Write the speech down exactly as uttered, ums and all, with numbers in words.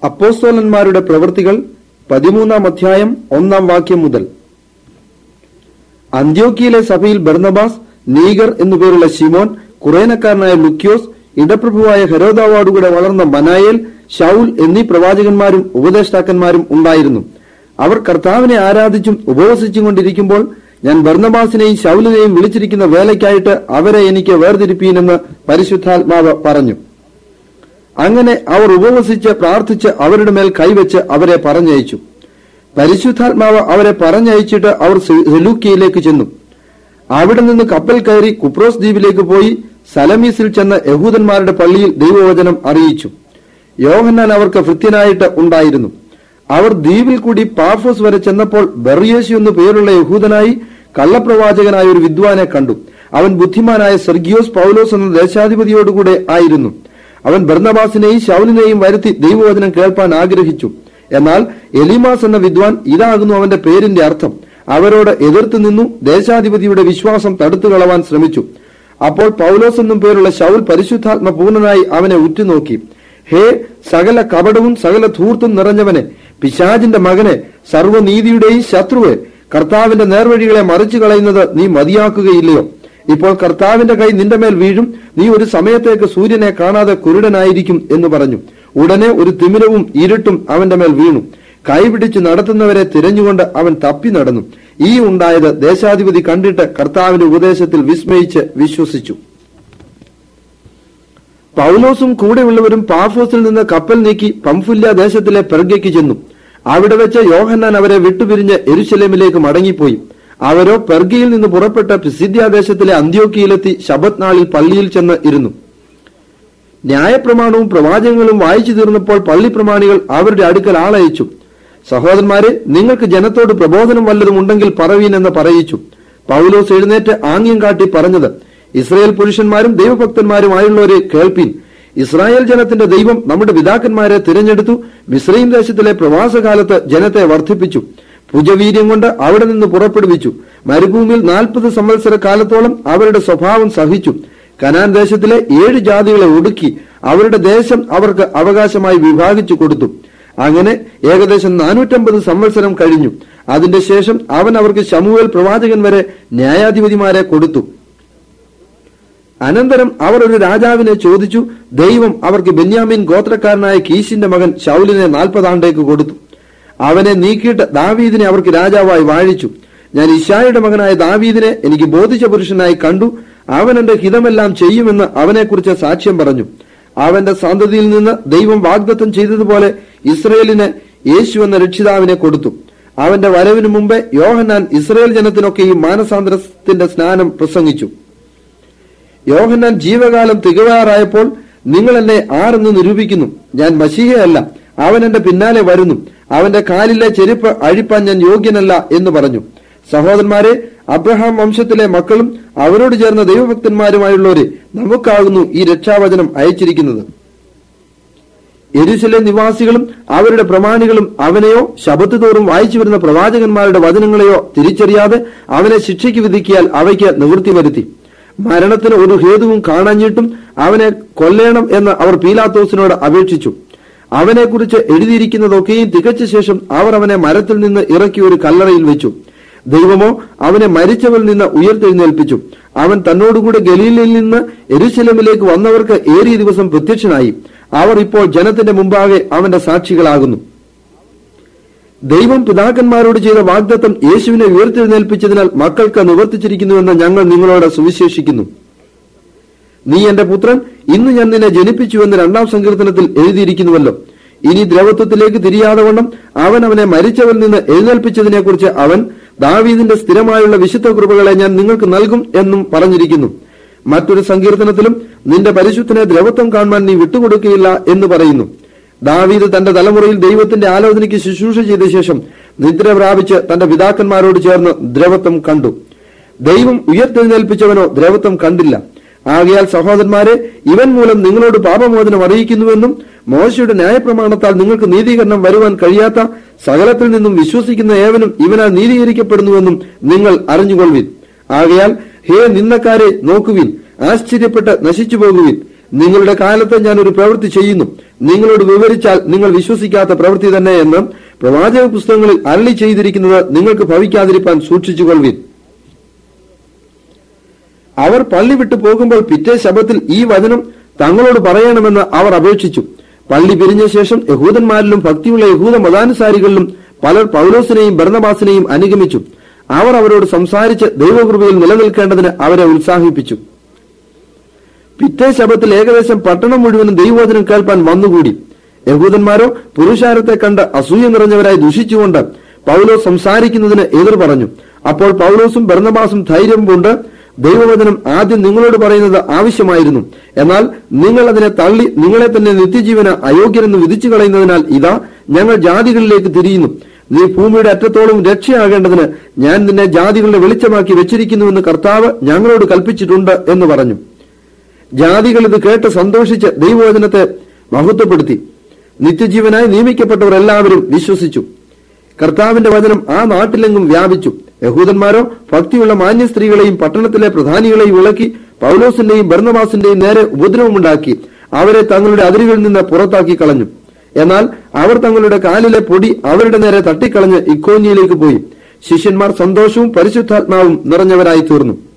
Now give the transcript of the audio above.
അപ്പോസ്തലന്മാരുടെ പ്രവൃത്തികൾ പതിമൂന്നാം അധ്യായം ഒന്നാം വാക്യം മുതൽ. അന്ത്യോക്യയിലെ സഭയിൽ ബർന്നബാസ്, നീഗർ എന്നുപേരുള്ള ശിമോൻ, കുറേനക്കാരനായ ലുക്യോസ്, ഇടപ്രഭുവായ ഹെരോദാവോടുകൂടെ വളർന്ന മനായേൽ, ശൌൽ എന്നീ പ്രവാചകന്മാരും ഉപദേഷ്ടാക്കന്മാരും ഉണ്ടായിരുന്നു. അവർ കർത്താവിനെ ആരാധിച്ചും ഉപവസിച്ചും കൊണ്ടിരിക്കുമ്പോൾ ഞാൻ ബർന്നബാസിനെയും ശൌലിനെയും വിളിച്ചിരിക്കുന്ന വേലയ്ക്കായിട്ട് അവരെ എനിക്ക് വേർതിരിപ്പീനെന്ന് പരിശുദ്ധാത്മാവ് പറഞ്ഞു. അങ്ങനെ അവർ ഉപവസിച്ച് പ്രാർത്ഥിച്ച് അവരുടെ മേൽ കൈവച്ച് അവരെ പറഞ്ഞയച്ചു. പരിശുദ്ധാത്മാവ് അവരെ പറഞ്ഞയച്ചിട്ട് അവർ സെലൂക്കിയയിലേക്ക് ചെന്നു. അവിടെ നിന്ന് കപ്പൽ കയറി കുപ്രോസ് ദ്വീപിലേക്ക് പോയി സലമീസിൽ ചെന്ന് യഹൂദന്മാരുടെ പള്ളിയിൽ ദൈവവചനം അറിയിച്ചു. യോഹന്നാൻ അവർക്ക് ഭൃത്യനായിട്ട് ഉണ്ടായിരുന്നു. അവർ ദ്വീപിൽ കൂടി പാഫോസ് വരെ ചെന്നപ്പോൾ ബർയേശു എന്നു പേരുള്ള യഹൂദനായി കള്ളപ്രവാചകനായ ഒരു വിദ്വാനെ കണ്ടു. അവൻ ബുദ്ധിമാനായ സെർഗിയോസ് പൗലോസ് എന്ന ദേശാധിപതിയോടുകൂടെ ആയിരുന്നു. അവൻ ബർന്നബാസിനെയും ശൌലിനെയും വരുത്തി ദൈവവചനം കേൾപ്പാൻ ആഗ്രഹിച്ചു. എന്നാൽ എലീമാസ് എന്ന വിദ്വാൻ, ഇതാകുന്നു അവന്റെ പേരിന്റെ അർത്ഥം, അവരോട് എതിർത്തു നിന്നു ദേശാധിപതിയുടെ വിശ്വാസം തടുത്തു കളവാൻ ശ്രമിച്ചു. അപ്പോൾ പൗലോസ് എന്നും പേരുള്ള ശൌൽ പരിശുദ്ധാത്മ പൂർണ്ണനായി അവനെ ഉറ്റുനോക്കി. ഹേ സകല കപടവും സകല ധൂർത്തും നിറഞ്ഞവനെ, പിശാചിന്റെ മകനെ, സർവ്വനീതിയുടെയും ശത്രുവെ, കർത്താവിന്റെ നേർവഴികളെ മറിച്ചു കളയുന്നത് നീ മതിയാക്കുകയില്ലയോ? ഇപ്പോൾ കർത്താവിന്റെ കൈ നിന്റെ മേൽ വീഴും, നീ ഒരു സമയത്തേക്ക് സൂര്യനെ കാണാതെ കുരുടനായിരിക്കും എന്ന് പറഞ്ഞു. ഉടനെ ഒരു തിമിരവും ഇരുട്ടും അവന്റെ മേൽ വീണു. കൈപിടിച്ച് നടത്തുന്നവരെ തിരഞ്ഞുകൊണ്ട് അവൻ തപ്പി നടന്നു. ഈ ഉണ്ടായത് ദേശാധിപതി കണ്ടിട്ട് കർത്താവിന്റെ ഉപദേശത്തിൽ വിസ്മയിച്ച് വിശ്വസിച്ചു. പൗലോസും കൂടെയുള്ളവരും പാഫോസിൽ നിന്ന് കപ്പൽ നീക്കി പംഫുല്യ ദേശത്തിലെ പെർഗയ്ക്ക് ചെന്നു. അവിടെ വെച്ച് യോഹന്നാൻ അവരെ വിട്ടുപിരിഞ്ഞ് യെരുശലേമിലേക്ക് മടങ്ങിപ്പോയി. അവരോ പെർഗയിൽ നിന്ന് പുറപ്പെട്ട പിസിദ്യാദേശത്തിലെ അന്ത്യോക്യയിലെത്തി ശബത്ത് നാളിൽ പള്ളിയിൽ ചെന്ന് ഇരുന്നു. ന്യായപ്രമാണവും പ്രവാചകങ്ങളും വായിച്ചു തീർന്നപ്പോൾ പള്ളി പ്രമാണികൾ അവരുടെ അടുക്കൽ ആളയച്ചു. സഹോദരന്മാരെ, നിങ്ങൾക്ക് ജനത്തോട് പ്രബോധനം വല്ലതും ഉണ്ടെങ്കിൽ പറവീൻ എന്ന് പറയിച്ചു. പൗലോസ് എഴുന്നേറ്റ് ആംഗ്യം കാട്ടി പറഞ്ഞത്, ഇസ്രായേൽ പുരുഷന്മാരും ദൈവഭക്തന്മാരുമായുള്ളവരെ കേൾപ്പീൻ. ഇസ്രായേൽ ജനത്തിന്റെ ദൈവം നമ്മുടെ പിതാക്കന്മാരെ തിരഞ്ഞെടുത്തു. മിസ്രയീം ദേശത്തിലെ പ്രവാസകാലത്ത് ജനത്തെ വർദ്ധിപ്പിച്ചു. ഭുജവീര്യം കൊണ്ട് അവിടെ നിന്ന് പുറപ്പെടുവിച്ചു. മരുഭൂമിയിൽ നാൽപ്പത് സംവത്സര കാലത്തോളം അവരുടെ സ്വഭാവം സഹിച്ചു. കനാൻ ദേശത്തിലെ ഏഴ് ജാതികളെ ഒടുക്കി അവരുടെ ദേശം അവർക്ക് അവകാശമായി വിഭാഗിച്ചു കൊടുത്തു. അങ്ങനെ ഏകദേശം നാനൂറ്റമ്പത് സംവത്സരം കഴിഞ്ഞു. അതിന്റെ ശേഷം അവൻ അവർക്ക് ശമൂവേൽ പ്രവാചകൻ വരെ ന്യായാധിപതിമാരെ കൊടുത്തു. അനന്തരം അവർ ഒരു രാജാവിനെ ചോദിച്ചു. ദൈവം അവർക്ക് ബെന്യാമീൻ ഗോത്രക്കാരനായ കീശിന്റെ മകൻ ശൌലിനെ നാൽപ്പതാണ്ടേക്ക് കൊടുത്തു. അവനെ നീക്കിയിട്ട് ദാവീദിനെ അവർക്ക് രാജാവായി വാഴിച്ചു. ഞാൻ ഇശായിയുടെ മകനായ ദാവീദിനെ എനിക്ക് ബോധിച്ച പുരുഷനായി കണ്ടു. അവൻ എന്റെ ഹിതമെല്ലാം ചെയ്യുമെന്ന് അവനെക്കുറിച്ച് സാക്ഷ്യം പറഞ്ഞു. അവന്റെ സന്തതിയിൽ നിന്ന് ദൈവം വാഗ്ദത്തം ചെയ്തതുപോലെ ഇസ്രയേലിന് യേശു എന്ന രക്ഷിതാവിനെ കൊടുത്തു. അവന്റെ വരവിനു മുമ്പേ യോഹന്നാൻ ഇസ്രയേൽ ജനത്തിനൊക്കെ ഈ മാനസാന്തരത്തിന്റെ സ്നാനം പ്രസംഗിച്ചു. യോഹന്നാൻ ജീവകാലം തികവാറായപ്പോൾ, നിങ്ങൾ എന്നെ ആരെന്ന് നിരൂപിക്കുന്നു? ഞാൻ മശീഹയല്ല, അവൻ എന്റെ പിന്നാലെ വരുന്നു. അവന്റെ കാലിലെ ചെരുപ്പ് അഴിപ്പാൻ ഞാൻ യോഗ്യനല്ല എന്ന് പറഞ്ഞു. സഹോദരന്മാരെ, അബ്രഹാം വംശത്തിലെ മക്കളും അവരോട് ചേർന്ന ദൈവഭക്തന്മാരുമായുള്ളവരെ, നമുക്കാകുന്നു ഈ രക്ഷാവചനം അയച്ചിരിക്കുന്നത്. യെരൂശലേം നിവാസികളും അവരുടെ പ്രമാണികളും അവനെയോ ശബത്ത് തോറും വായിച്ചു വരുന്ന പ്രവാചകന്മാരുടെ വചനങ്ങളെയോ തിരിച്ചറിയാതെ അവനെ ശിക്ഷയ്ക്ക് വിധിക്കിയാൽ അവയ്ക്ക് നിവൃത്തി വരുത്തി. മരണത്തിന് ഒരു ഹേതുവും കാണാഞ്ഞിട്ടും അവനെ കൊല്ലേണം എന്ന് അവർ പീലാത്തോസിനോട് അപേക്ഷിച്ചു. അവനെക്കുറിച്ച് എഴുതിയിരിക്കുന്നതൊക്കെയും തികച്ച ശേഷം അവർ അവനെ മരത്തിൽ നിന്ന് ഇറക്കി ഒരു കല്ലറയിൽ വെച്ചു. ദൈവമോ അവനെ മരിച്ചവരിൽ നിന്ന് ഉയർത്തെഴുന്നേൽപ്പിച്ചു. അവൻ തന്നോടുകൂടെ ഗലീലയിൽ നിന്ന് യെരൂശലേമിലേക്ക് വന്നവർക്ക് ഏറിയ ദിവസം പ്രത്യക്ഷനായി. അവർ ഇപ്പോൾ ജനത്തിന്റെ മുമ്പാകെ അവന്റെ സാക്ഷികളാകുന്നു. ദൈവം പിതാക്കന്മാരോട് ചെയ്ത വാഗ്ദത്തം യേശുവിനെ ഉയർത്തെഴുന്നേൽപ്പിച്ചതിനാൽ മക്കൾക്ക് നിവർത്തിച്ചിരിക്കുന്നുവെന്ന് ഞങ്ങൾ നിങ്ങളോട് സുവിശേഷിക്കുന്നു. നീ എന്റെ പുത്രൻ, ഇന്ന് ഞാൻ നിന്നെ ജനിപ്പിച്ചുവെന്ന് രണ്ടാം സങ്കീർത്തനത്തിൽ എഴുതിയിരിക്കുന്നുവല്ലോ. ഇനി ദ്രവത്വത്തിലേക്ക് തിരിയാതെ വണ്ണം അവൻ അവനെ മരിച്ചവരിൽ നിന്ന് എഴുന്നേൽപ്പിച്ചതിനെ കുറിച്ച് അവൻ, ദാവീദിന്റെ സ്ഥിരമായുള്ള വിശുദ്ധ കൃപകളെ ഞാൻ നിങ്ങൾക്ക് നൽകും എന്നും പറഞ്ഞിരിക്കുന്നു. മറ്റൊരു സങ്കീർത്തനത്തിലും നിന്റെ പരിശുദ്ധനെ ദ്രവത്വം കാണുവാൻ നീ വിട്ടുകൊടുക്കുകയില്ല എന്ന് പറയുന്നു. ദാവീദ് തന്റെ തലമുറയിൽ ദൈവത്തിന്റെ ആലോചനയ്ക്ക് ശുശ്രൂഷ ചെയ്ത ശേഷം നിദ്ര പ്രാപിച്ച് തന്റെ പിതാക്കന്മാരോട് ചേർന്ന് ദ്രവത്വം കണ്ടു. ദൈവം ഉയർത്തെഴുന്നേൽപ്പിച്ചവനോ ദ്രവത്വം കണ്ടില്ല. ആകയാൽ സഹോദരന്മാരെ, ഇവൻ മൂലം നിങ്ങളോട് പാപമോചനം അറിയിക്കുന്നുവെന്നും മോശയുടെ ന്യായപ്രമാണത്താൽ നിങ്ങൾക്ക് നീതീകരണം വരുവാൻ കഴിയാത്ത സകലത്തിൽ നിന്നും വിശ്വസിക്കുന്ന ഏവനും ഇവനാൽ നീതീകരിക്കപ്പെടുന്നുവെന്നും നിങ്ങൾ അറിഞ്ഞുകൊള്ളുവിൻ. ആകയാൽ ഹേ നിന്ദക്കാരെ, നോക്കുവിൻ, ആശ്ചര്യപ്പെട്ട് നശിച്ചു പോകുവിൻ. നിങ്ങളുടെ കാലത്ത് ഞാൻ ഒരു പ്രവൃത്തി ചെയ്യുന്നു, നിങ്ങളോട് വിവരിച്ചാൽ നിങ്ങൾ വിശ്വസിക്കാത്ത പ്രവൃത്തി തന്നെ എന്ന് പ്രവാചക പുസ്തകങ്ങളിൽ അരുളി ചെയ്തിരിക്കുന്നത് നിങ്ങൾക്ക് ഭവിക്കാതിരിക്കാൻ സൂക്ഷിച്ചുകൊള്ളുവിൻ. അവർ പള്ളി വിട്ടു പോകുമ്പോൾ പിറ്റേ ശബ്ബത്തിൽ ഈ വചനം തങ്ങളോട് പറയണമെന്ന് അവർ അപേക്ഷിച്ചു. പള്ളി പിരിഞ്ഞ ശേഷം യഹൂദന്മാരിലും ഭക്തിയുള്ള യഹൂദ മതാനുസാരികളിലും പലർ പൗലോസിനെയും ബർന്നബാസിനെയും അനുഗമിച്ചു. അവർ അവരോട് സംസാരിച്ച് ദൈവകൃപയിൽ നിലനിൽക്കേണ്ടതിന് അവരെ ഉത്സാഹിപ്പിച്ചു. പിറ്റേ ശബ്ബത്തിൽ ഏകദേശം പട്ടണം മുഴുവനും ദൈവവചനം കേൾപ്പാൻ വന്നുകൂടി. യഹൂദന്മാരോ പുരുഷാരത്തെ കണ്ട് അസൂയ നിറഞ്ഞവരായി ദുഷിച്ചുകൊണ്ട് പൗലോസ് സംസാരിക്കുന്നതിന് എതിർ പറഞ്ഞു. അപ്പോൾ പൗലോസും ബർന്നബാസും ധൈര്യം കൊണ്ട്, ദൈവവചനം ആദ്യം നിങ്ങളോട് പറയുന്നത് ആവശ്യമായിരുന്നു, എന്നാൽ നിങ്ങൾ അതിനെ തള്ളി നിങ്ങളെ തന്നെ നിത്യജീവന അയോഗ്യരെന്ന് വിധിച്ചു കളയുന്നതിനാൽ ഇതാ ഞങ്ങൾ ജാതികളിലേക്ക് തിരിയുന്നു. നീ ഭൂമിയുടെ അറ്റത്തോളം രക്ഷയാകേണ്ടതിന് ഞാൻ നിന്നെ ജാതികളുടെ വെളിച്ചമാക്കി വെച്ചിരിക്കുന്നുവെന്ന് കർത്താവ് ഞങ്ങളോട് കൽപ്പിച്ചിട്ടുണ്ട് എന്ന് പറഞ്ഞു. ജാതികൾ ഇത് കേട്ട് സന്തോഷിച്ച് ദൈവവചനത്തെ മഹത്വപ്പെടുത്തി. നിത്യജീവനായി നിയമിക്കപ്പെട്ടവർ എല്ലാവരും വിശ്വസിച്ചു. കർത്താവിന്റെ വചനം ആ നാട്ടിലെങ്ങും വ്യാപിച്ചു. യഹൂദന്മാരോ ഭക്തിയുള്ള മാന്യ സ്ത്രീകളെയും പട്ടണത്തിലെ പ്രധാനികളെയും വിളക്കി പൗലോസിന്റെയും ബർന്നബാസിന്റെയും നേരെ ഉപദ്രവമുണ്ടാക്കി അവരെ തങ്ങളുടെ അതിരുകളിൽ നിന്ന് പുറത്താക്കി കളഞ്ഞു. എന്നാൽ അവർ തങ്ങളുടെ കാലിലെ പൊടി അവരുടെ നേരെ തട്ടിക്കളഞ്ഞ് ഇക്കോന്യയിലേക്ക് പോയി. ശിഷ്യന്മാർ സന്തോഷവും പരിശുദ്ധാത്മാവും നിറഞ്ഞവരായി തീർന്നു.